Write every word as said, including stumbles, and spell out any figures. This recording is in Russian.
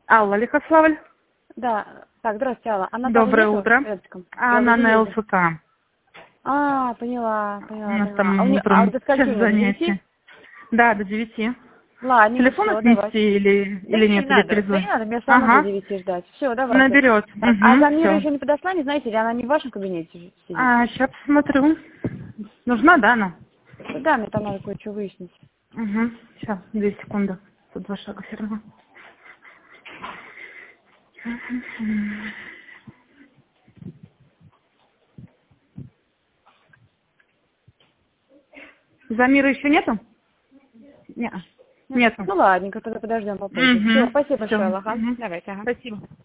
Алла Лихославль. Да. Так, здравствуйте, Алла. Она Доброе утро. Она на ЛФК. А, поняла, У поняла, нас поняла. там А, у нее, а утром до скольки у час нее, до девяти? занятия. Да, до девяти. Ладно, Телефон все, давай. отнести или, Да или не, нет, не или надо, да не перезвонить? надо, мне все равно до Ага, девяти ждать. Все, давайте. наберет. Так, а Угу, Замира все. еще не подошла, не знаете, или она не в вашем кабинете сидит? А, сейчас посмотрю. Нужна, да, она? Да, мне там надо кое-что выяснить. Угу, сейчас, две секунды. Тут два шага все равно. Замира еще нету? Нет. Нету. Ну ладненько, тогда подождем попозже. Все, Угу. спасибо Все. большое, Аллахан. Угу. Давайте, ага. Спасибо.